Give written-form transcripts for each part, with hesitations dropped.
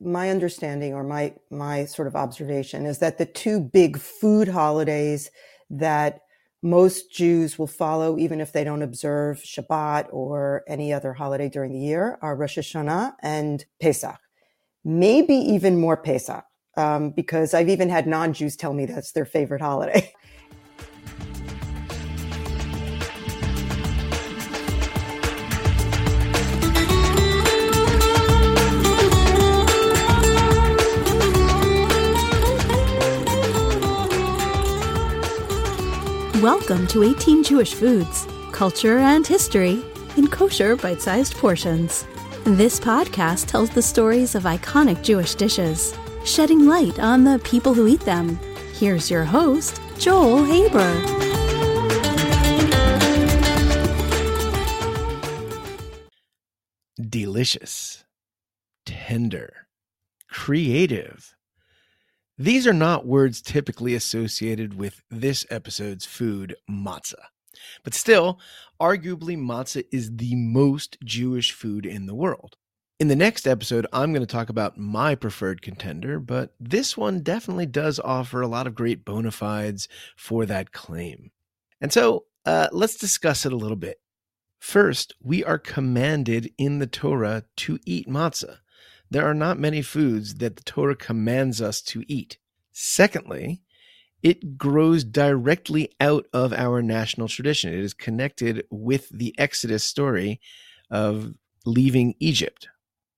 my understanding or my sort of observation is that the two big food holidays that most Jews will follow, even if they don't observe Shabbat or any other holiday during the year, are Rosh Hashanah and Pesach. Maybe even more Pesach, because I've even had non-Jews tell me that's their favorite holiday. Welcome to 18 Jewish Foods, Culture and History in Kosher Bite-Sized Portions. This podcast tells the stories of iconic Jewish dishes, shedding light on the people who eat them. Here's your host, Joel Haber. Delicious, tender, creative. These are not words typically associated with this episode's food, matzah. But still, arguably, matzah is the most Jewish food in the world. In the next episode, I'm going to talk about my preferred contender, but this one definitely does offer a lot of great bona fides for that claim. And so, let's discuss it a little bit. First, we are commanded in the Torah to eat matzah. There are not many foods that the Torah commands us to eat. Secondly, it grows directly out of our national tradition. It is connected with the Exodus story of leaving Egypt.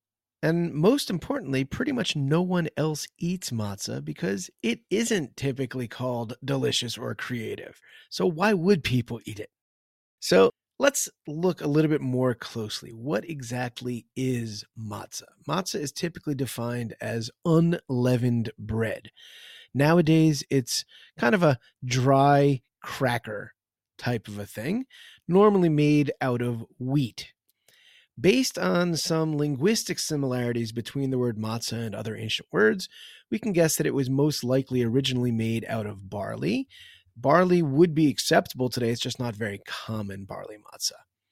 And most importantly, pretty much no one else eats matzah because it isn't typically called delicious or creative. So why would people eat it? So let's look a little bit more closely. What exactly is matzah? Matzah is typically defined as unleavened bread. Nowadays, it's kind of a dry cracker type of a thing, normally made out of wheat. Based on some linguistic similarities between the word matzah and other ancient words, we can guess that it was most likely originally made out of barley. Barley would be acceptable today. It's just not very common barley matzah.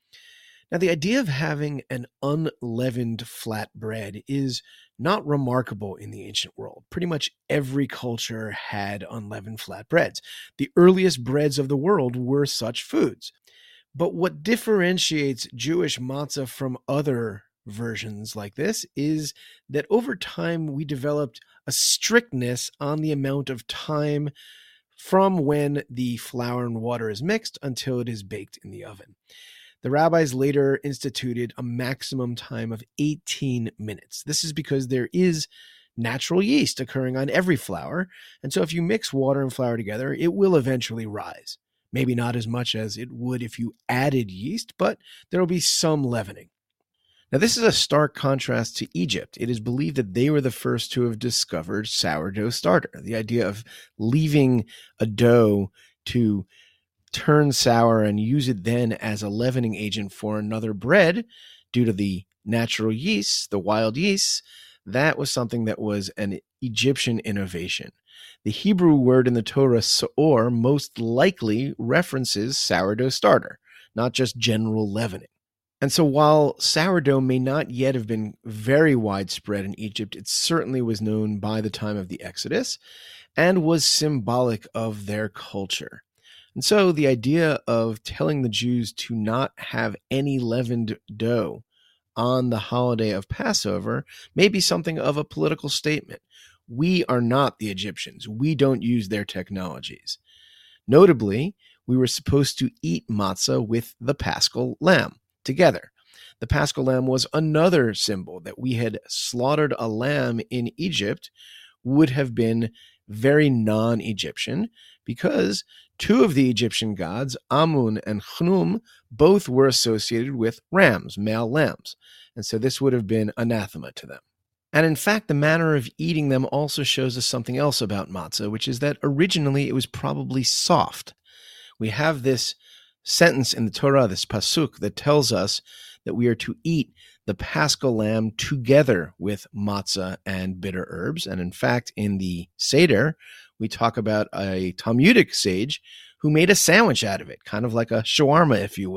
Now, the idea of having an unleavened flat bread is not remarkable in the ancient world. Pretty much every culture had unleavened flat breads. The earliest breads of the world were such foods. But what differentiates Jewish matzah from other versions like this is that over time we developed a strictness on the amount of time from when the flour and water is mixed until it is baked in the oven. The rabbis later instituted a maximum time of 18 minutes. This is because there is natural yeast occurring on every flour, and so if you mix water and flour together, it will eventually rise. Maybe not as much as it would if you added yeast, but there will be some leavening. Now, this is a stark contrast to Egypt. It is believed that they were the first to have discovered sourdough starter, the idea of leaving a dough to turn sour and use it then as a leavening agent for another bread due to the natural yeast, the wild yeast. That was something that was an Egyptian innovation. The Hebrew word in the Torah, seor, most likely references sourdough starter, not just general leavening. And so while sourdough may not yet have been very widespread in Egypt, it certainly was known by the time of the Exodus and was symbolic of their culture. And so the idea of telling the Jews to not have any leavened dough on the holiday of Passover may be something of a political statement. We are not the Egyptians. We don't use their technologies. Notably, we were supposed to eat matzah with the Paschal lamb together. The Paschal lamb was another symbol that we had slaughtered a lamb in Egypt would have been very non-Egyptian because two of the Egyptian gods, Amun and Khnum, both were associated with rams, male lambs. And so this would have been anathema to them. And in fact, the manner of eating them also shows us something else about matzah, which is that originally it was probably soft. We have this sentence in the Torah, this pasuk, that tells us that we are to eat the Paschal lamb together with matzah and bitter herbs. And in fact, in the Seder, we talk about a Talmudic sage who made a sandwich out of it, kind of like a shawarma, if you will.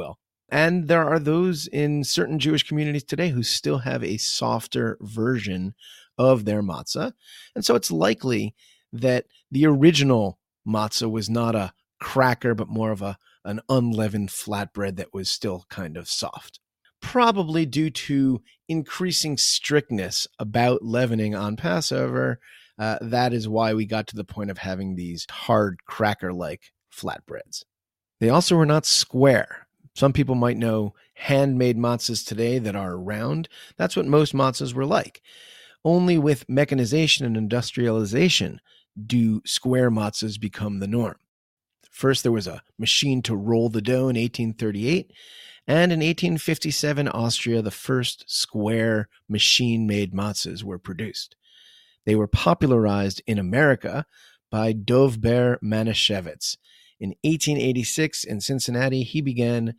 And there are those in certain Jewish communities today who still have a softer version of their matzah. And so it's likely that the original matzah was not a cracker, but more of an unleavened flatbread that was still kind of soft. Probably due to increasing strictness about leavening on Passover, that is why we got to the point of having these hard cracker-like flatbreads. They also were not square. Some people might know handmade matzahs today that are round. That's what most matzahs were like. Only with mechanization and industrialization do square matzahs become the norm. First, there was a machine to roll the dough in 1838, and in 1857, Austria, the first square machine-made matzahs were produced. They were popularized in America by Dov-Ber Manischewitz. In 1886, in Cincinnati, he began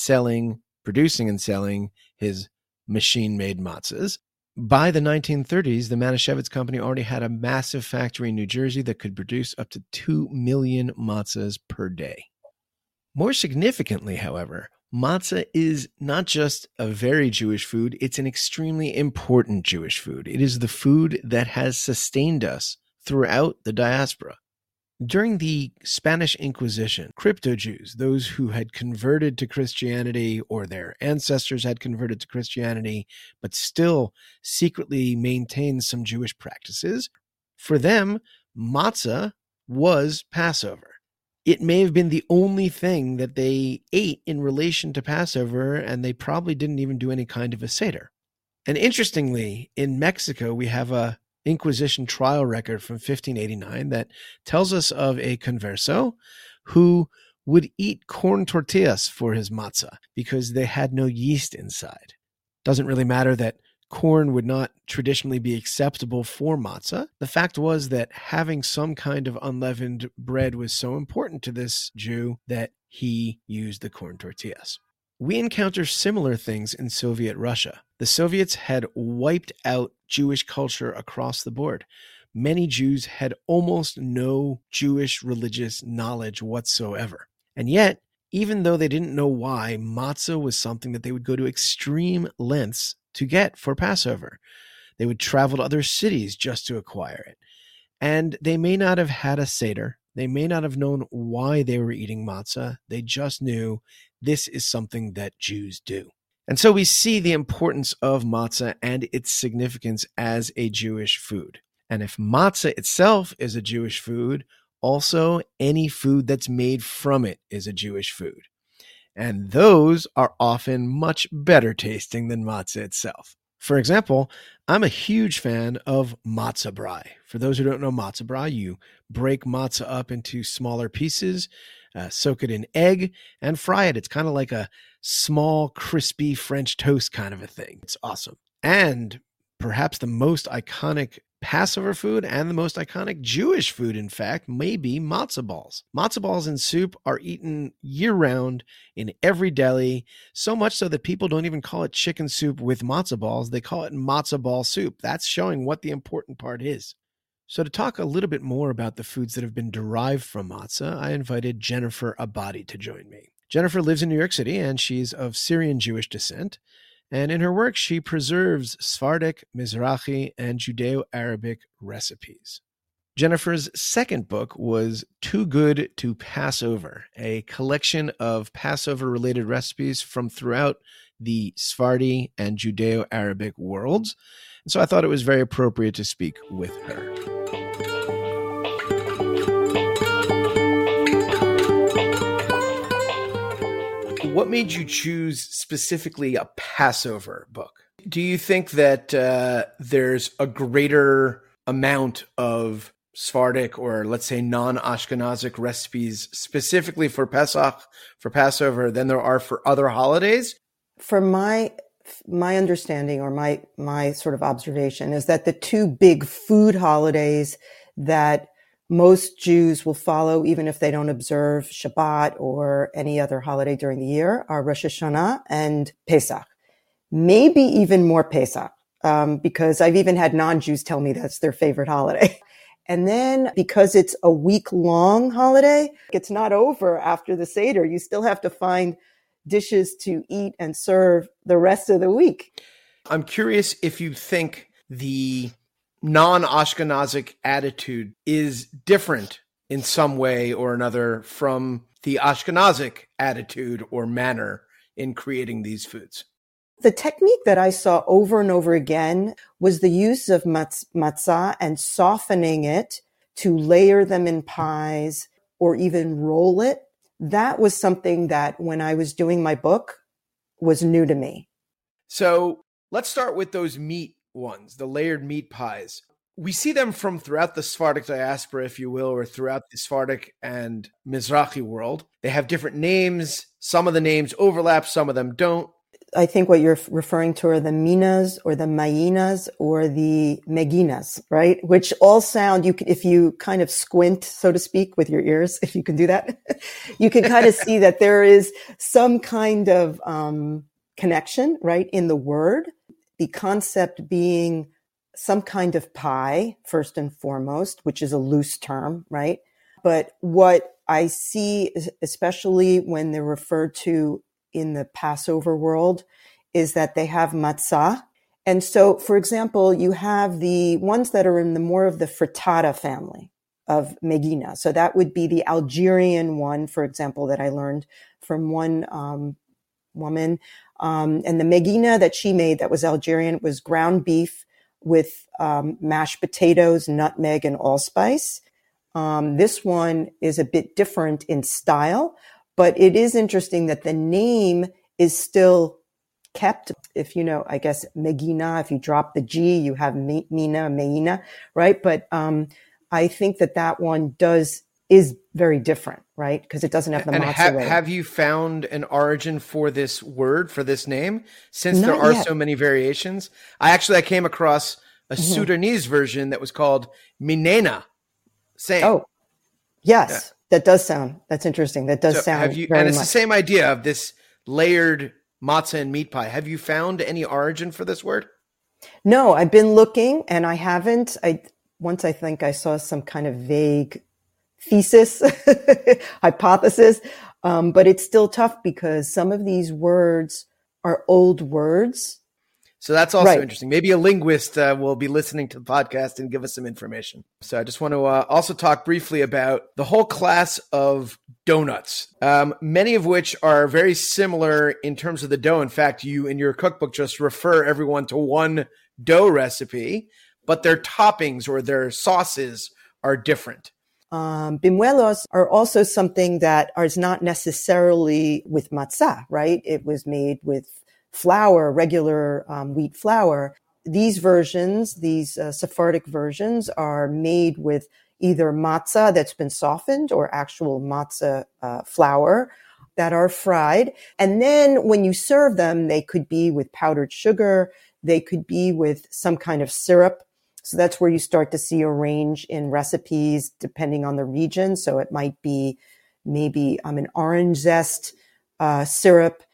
producing and selling his machine-made matzahs. By the 1930s, the Manischewitz company already had a massive factory in New Jersey that could produce up to 2 million matzahs per day. More significantly, however, matzah is not just a very Jewish food, it's an extremely important Jewish food. It is the food that has sustained us throughout the diaspora. During the Spanish Inquisition, crypto-Jews, those who had converted to Christianity or their ancestors had converted to Christianity, but still secretly maintained some Jewish practices, for them, matzah was Passover. It may have been the only thing that they ate in relation to Passover, and they probably didn't even do any kind of a Seder. And interestingly, in Mexico, we have a Inquisition trial record from 1589 that tells us of a converso who would eat corn tortillas for his matzah because they had no yeast inside. Doesn't really matter that corn would not traditionally be acceptable for matzah. The fact was that having some kind of unleavened bread was so important to this Jew that he used the corn tortillas. We encounter similar things in Soviet Russia. The Soviets had wiped out Jewish culture across the board. Many Jews had almost no Jewish religious knowledge whatsoever. And yet, even though they didn't know why, matzah was something that they would go to extreme lengths to get for Passover. They would travel to other cities just to acquire it. And they may not have had a Seder. They may not have known why they were eating matzah. They just knew this is something that Jews do. And so we see the importance of matzah and its significance as a Jewish food. And if matzah itself is a Jewish food, also any food that's made from it is a Jewish food. And those are often much better tasting than matzah itself. For example, I'm a huge fan of matzah brai. For those who don't know matzah brai, you break matzah up into smaller pieces, soak it in egg, and fry it. It's kind of like a small, crispy French toast kind of a thing. It's awesome. And perhaps the most iconic Passover food and the most iconic Jewish food, in fact, may be matzah balls. Matzah balls and soup are eaten year-round in every deli, so much so that people don't even call it chicken soup with matzah balls. They call it matzah ball soup. That's showing what the important part is. So to talk a little bit more about the foods that have been derived from matzah, I invited Jennifer Abadi to join me. Jennifer lives in New York City, and she's of Syrian Jewish descent. And in her work, she preserves Sephardic, Mizrahi, and Judeo-Arabic recipes. Jennifer's second book was Too Good to Pass Over, a collection of Passover-related recipes from throughout the Sephardi and Judeo-Arabic worlds. And so I thought it was very appropriate to speak with her. What made you choose specifically a Passover book? Do you think that there's a greater amount of Sephardic or let's say non-Ashkenazic recipes specifically for Pesach, for Passover, than there are for other holidays? From my understanding or my sort of observation is that the two big food holidays that most Jews will follow, even if they don't observe Shabbat or any other holiday during the year, are Rosh Hashanah and Pesach. Maybe even more Pesach, because I've even had non-Jews tell me that's their favorite holiday. And then because it's a week-long holiday, it's not over after the Seder. You still have to find dishes to eat and serve the rest of the week. I'm curious if you think the non-Ashkenazic attitude is different in some way or another from the Ashkenazic attitude or manner in creating these foods. The technique that I saw over and over again was the use of matzah and softening it to layer them in pies or even roll it. That was something that when I was doing my book was new to me. So let's start with those meat ones, the layered meat pies. We see them from throughout the Sephardic diaspora, if you will, or throughout the Sephardic and Mizrahi world. They have different names. Some of the names overlap, some of them don't. I think what you're referring to are the minas or the mayinas or the meginas, right? Which all sound, if you kind of squint, so to speak, with your ears, if you can do that, you can kind of see that there is some kind of connection, right, in the word. The concept being some kind of pie, first and foremost, which is a loose term, right? But what I see, especially when they're referred to in the Passover world, is that they have matzah. And so, for example, you have the ones that are in the more of the frittata family of Megina. So that would be the Algerian one, for example, that I learned from one woman. And the Megina that she made that was Algerian was ground beef with mashed potatoes, nutmeg, and allspice. This one is a bit different in style, but it is interesting that the name is still kept. If you know, I guess Megina, if you drop the G, you have Mina, Meina, right? But I think that one is very different, right? Because it doesn't have the matzah. Have you found an origin for this word, for this name? Since there are so many variations. I came across a Sudanese version that was called Minena. Same. Oh, yes. Yeah. That's interesting. That does sound very and it's much. The same idea of this layered matzah and meat pie. Have you found any origin for this word? No, I've been looking and I haven't. I think I saw some kind of vague thesis, hypothesis, but it's still tough because some of these words are old words. So that's also interesting. Maybe a linguist will be listening to the podcast and give us some information. So I just want to also talk briefly about the whole class of donuts, many of which are very similar in terms of the dough. In fact, you in your cookbook just refer everyone to one dough recipe, but their toppings or their sauces are different. Bimuelos are also something that is not necessarily with matzah, right? It was made with flour, regular wheat flour. These versions, Sephardic versions, are made with either matzah that's been softened or actual matzah flour that are fried. And then when you serve them, they could be with powdered sugar. They could be with some kind of syrup. So that's where you start to see a range in recipes depending on the region. So it might be maybe an orange zest syrup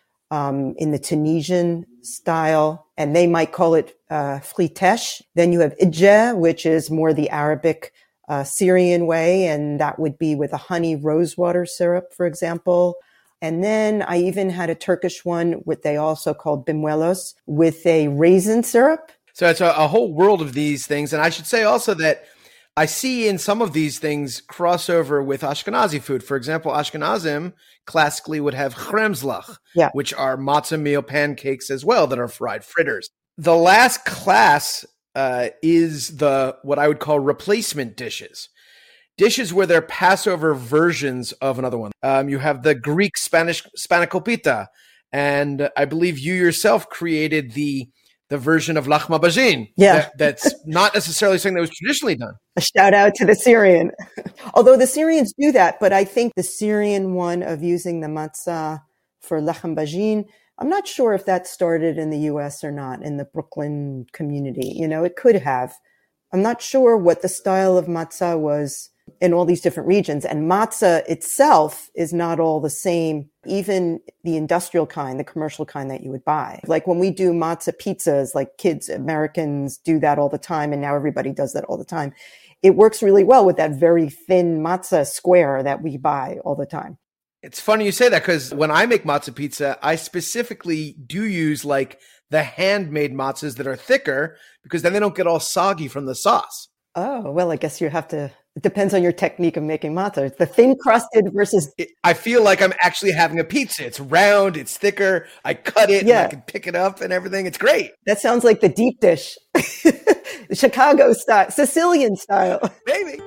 in the Tunisian style, and they might call it fritesh. Then you have idja, which is more the Arabic Syrian way, and that would be with a honey rosewater syrup, for example. And then I even had a Turkish one, what they also called bimuelos, with a raisin syrup. So it's a whole world of these things. And I should say also that I see in some of these things crossover with Ashkenazi food. For example, Ashkenazim classically would have chremslach, which are matzah meal pancakes as well that are fried fritters. The last class is what I would call replacement dishes. Dishes where they're Passover versions of another one. You have the Greek spanakopita, and I believe you yourself created the version of lachma bajin. That's not necessarily something that was traditionally done. A shout out to the Syrian. Although the Syrians do that, but I think the Syrian one of using the matzah for lachma bajin, I'm not sure if that started in the U.S. or not, in the Brooklyn community. It could have. I'm not sure what the style of matzah was in all these different regions. And matzah itself is not all the same, even the industrial kind, the commercial kind that you would buy. Like when we do matzah pizzas, like kids, Americans do that all the time, and now everybody does that all the time. It works really well with that very thin matzah square that we buy all the time. It's funny you say that because when I make matzo pizza, I specifically do use like the handmade matzahs that are thicker because then they don't get all soggy from the sauce. Oh, well, I guess it depends on your technique of making matzah. It's the thin crusted versus... I feel like I'm actually having a pizza. It's round, it's thicker. I cut it and I can pick it up and everything. It's great. That sounds like the deep dish. Chicago style, Sicilian style. Maybe.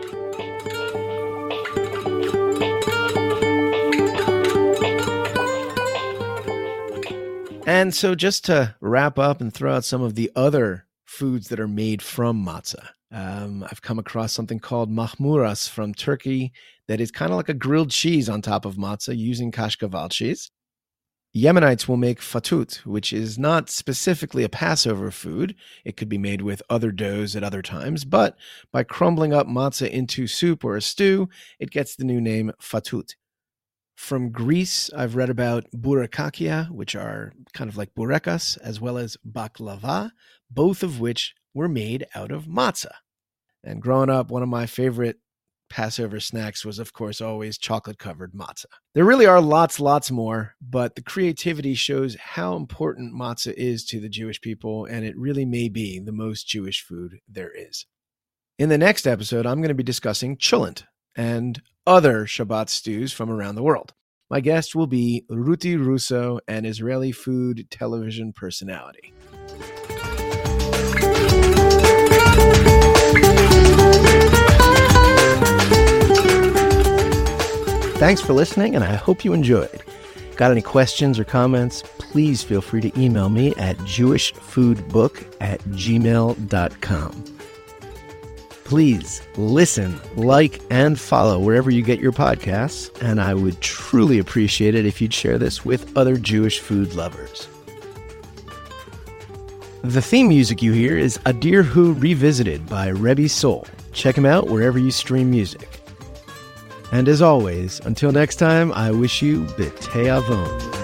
And so just to wrap up and throw out some of the other foods that are made from matzah. I've come across something called mahmuras from Turkey that is kind of like a grilled cheese on top of matzah using kashkaval cheese. Yemenites will make fatut, which is not specifically a Passover food. It could be made with other doughs at other times, but by crumbling up matzah into soup or a stew, it gets the new name fatut. From Greece, I've read about bourekakia, which are kind of like bourekas, as well as baklava, both of which were made out of matzah. And growing up, one of my favorite Passover snacks was, of course, always chocolate-covered matzah. There really are lots more, but the creativity shows how important matzah is to the Jewish people, and it really may be the most Jewish food there is. In the next episode, I'm going to be discussing cholent and other Shabbat stews from around the world. My guest will be Ruti Russo, an Israeli food television personality. Thanks for listening, and I hope you enjoyed. Got any questions or comments? Please feel free to email me at jewishfoodbook@gmail.com. Please listen, like, and follow wherever you get your podcasts, and I would truly appreciate it if you'd share this with other Jewish food lovers. The theme music you hear is Adir Hu Revisited by Rebbe Soul. Check him out wherever you stream music. And as always, until next time, I wish you B'tei Avon.